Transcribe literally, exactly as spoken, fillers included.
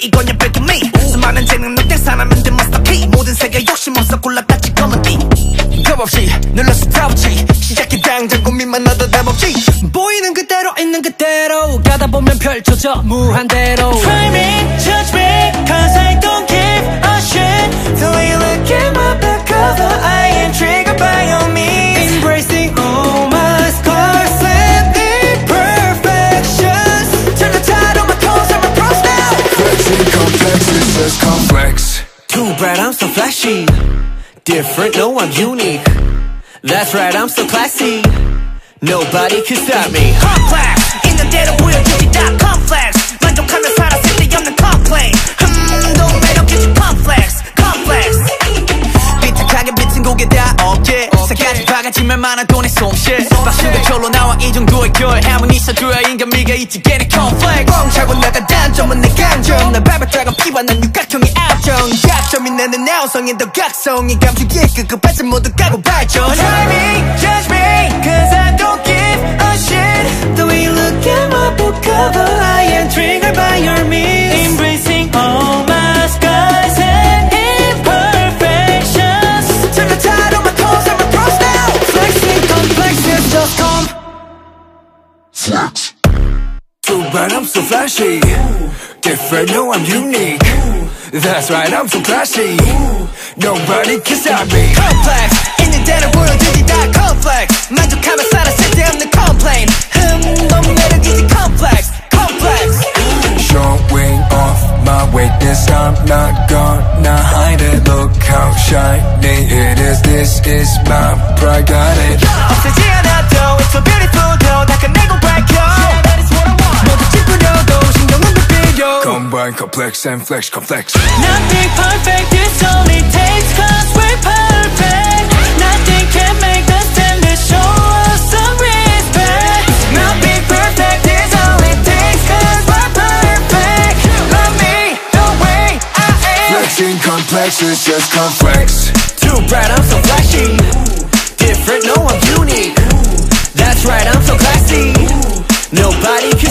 이건 your breaking me 수많은 재능 넉대 사람인데 master key 모든 세계 욕심 없어 굴러갔지 검은 띠 겁없이 눌러서 타보지 시작해 당장 고민만 나도 답없지 보이는 그대로 있는 그대로 가다 보면 펼쳐져 무한대로 Try me, judge me, cause I don't give a shit. The way you look at my back cover, I am triggered by your means. Embracing all my scars and imperfections. Turn the tide on my toes, I'm a pros now. Flexing complex is just complex. Too bright, I'm so flashy. Different, no, I'm unique. That's right, I'm so classy. Nobody can stop me. Complex 있는 대로 보여주지 다 complex 만족하며 살았을 때 없는 complaint 흠도 매력이지 complex complex 삐딱하게 비친 고개 다 없게 색깔이 바가지만 많아 돈의 솜씨 박수가 절로 나와 이 정도의 결함은 있어줘야 인간미가 있지 get it complex 뻥 차고 나가 단점은 내 감정 날 밟았다가 피반한 육각형의 압정 약점이 내는 나우성인 더 각성이 감추기에 급급하지 모두 까고 발전 Try me, judge me, cause I don't give a shit. The way you look at my book cover, I am triggered by your means. Embracing all my scars and imperfections. Turn the tide on my toes, I'm a pros now Flexing complex is just come. Flex. Too bright, I'm so flashy. Different, no, I'm unique. That's right, I'm so classy. Nobody can stop me. complex 있는 대로 보여주지 다 complex 만족하며 살았을 때 없는 complaint 흠도 매력이지 complex complex Showing off my weakness, I'm not gonna hide it. Look how shiny it is. This is my pride, got it. 없애지 않아도 it's so beautiful though 다 끝내고 밝혀 Yeah, that is what I want 모두 찌푸려도 신경은 못 빌려 Combine complex and flex complex. Nothing perfect, this only takes cause we're perfect. Nothing can make us stand to show us some respect. Nothing perfect, this only takes cause we're perfect. Love me the way I am. Flexing complex is just complex. Too bright, I'm so flashy. Different, no, I'm unique. That's right, I'm so classy. Nobody can